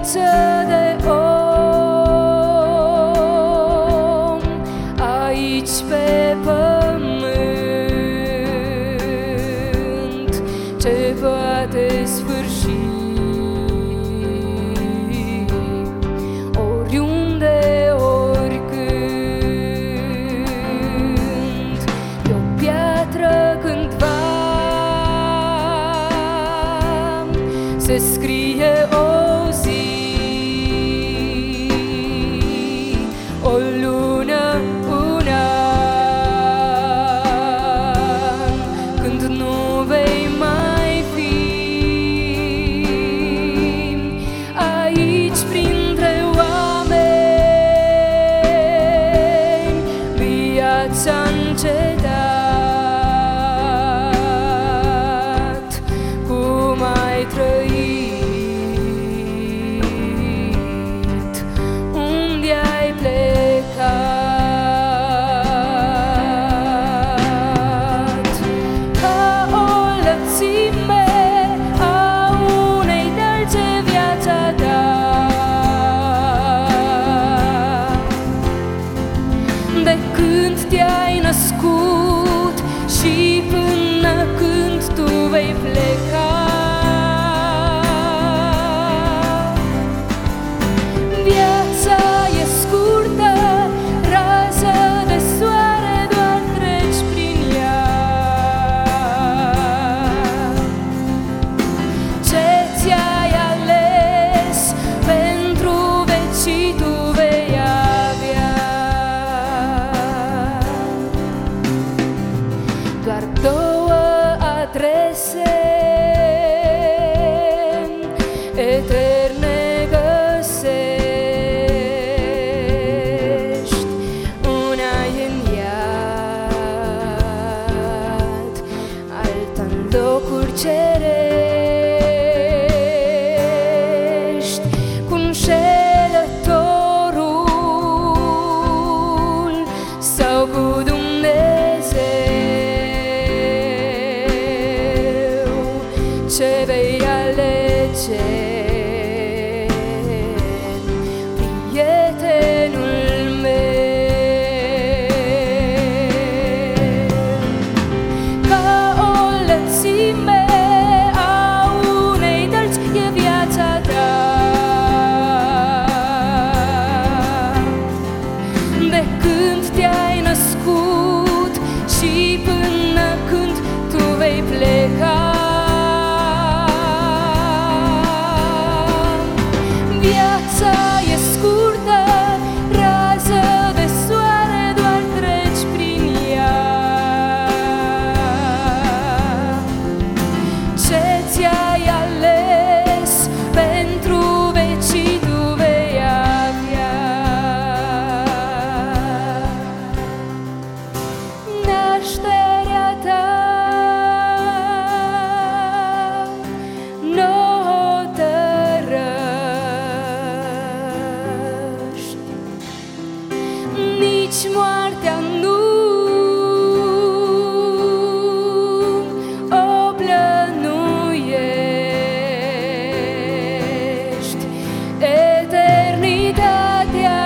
viață de om aici pe pământ, ce poate sfârși oriunde, oricând. E o piatră cândva se scrie o zi, o lună, un an, când nu vei mai fi aici printre oameni. Viața-a încetat, cum ai trăit, unde ai plecat. Ca o lățime a unei dălți viața ta, de când te-ai născut și până când tu vei pleca. Viața e scurtă, rază de soare, doar treci prin ea. Ce ți-ai ales pentru vecii tu vei avea. Doar două adrese eterne găsești, una e în iad, alta în locuri cerești. Cu înșelătorul sau cu Dumnezeu, ce vei alege, prietenul meu? Ca o lățime a unei dălți e viața ta, de când te-ai născut și până când tu vei pleca. Viața e scurtă, rază de soare, doar treci prin ea. Ce ți-ai ales pentru vecii tu vei avea. Nașterea ta n-o tărăști, nici moartea nu o plănuiești. Eternitatea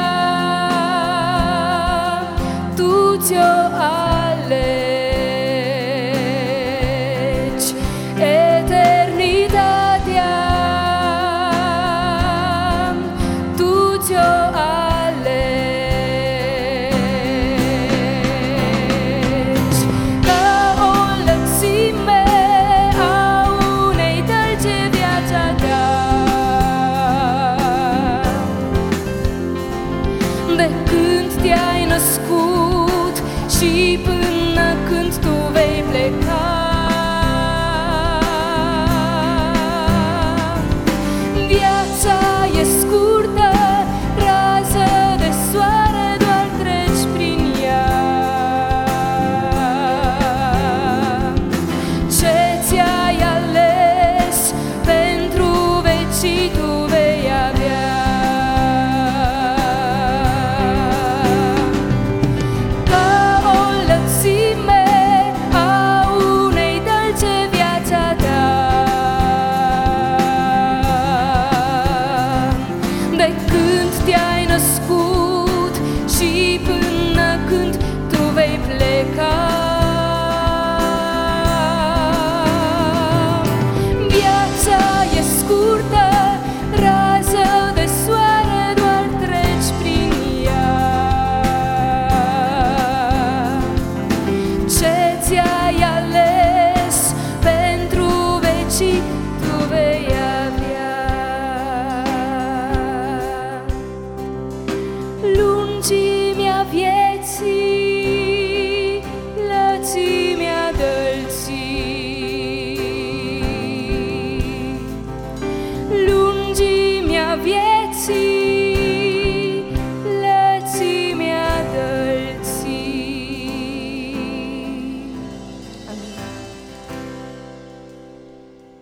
tu ți-o alegi. Eternitatea tu ți-o alegi. Ca o lățime a unei dălți viața ta, de când te-ai născut și până când tu vei pleca. Viața e scurtă, rază de soare, doar treci prin ea. Ce ți-ai ales pentru vecii tu